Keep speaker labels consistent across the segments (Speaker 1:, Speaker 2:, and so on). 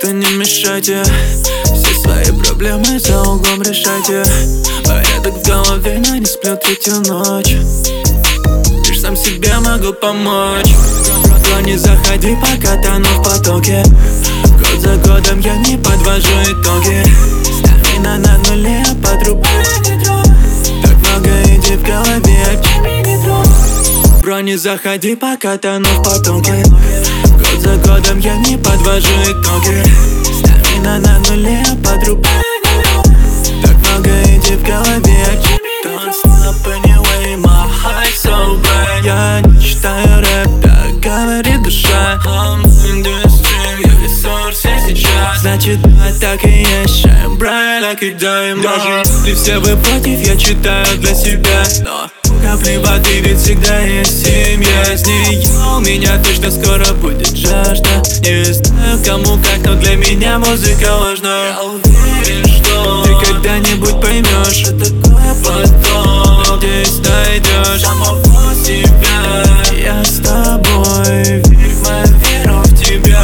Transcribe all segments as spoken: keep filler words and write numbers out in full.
Speaker 1: Ребята, не мешайте, все свои проблемы за углом решайте. Порядок в голове, но не сплю третью ночь. Лишь сам себе могу помочь. Но не заходи, пока тону в потоке. Год за годом я не подвожу итоги. Стамина на нуле, а подрубаю нитро. Так много идей в голове, бро, не заходи, пока тону в потоке. Год за годом я не подвожу итоги. Стамина на нуле, а подрубаю нитро. Так много идей в голове. Don't stop anyway, my heart so bright. Я не читаю рэп, так говорит душа. I'm in the stream, я в ресурсе сейчас. Значит, да, так и есть, shine bright like a diamond. Даже если все вы против, я читаю для себя. Но капли воды ведь всегда есть семья. С ней у меня точно скоро будет жажда. Не знаю кому как, но для меня музыка важна. Я уверен, что ты когда-нибудь поймешь, что такое потом здесь найдешь самого себя. Я с тобой, верь в мою веру в тебя.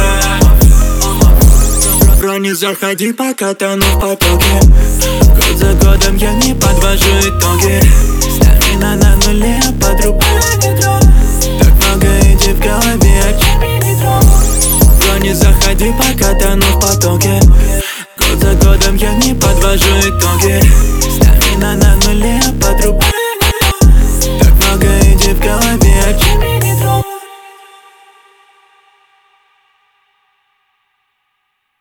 Speaker 1: Бро, не заходи, пока тону в потоке. Год за годом я не подвожу итоги. Стамина на нуле, а подрубаю нитро. Так много идей в голове, бро, не заходи, пока тону в потоке. Год за годом я не подвожу итоги. Стамина на нуле, а подрубаю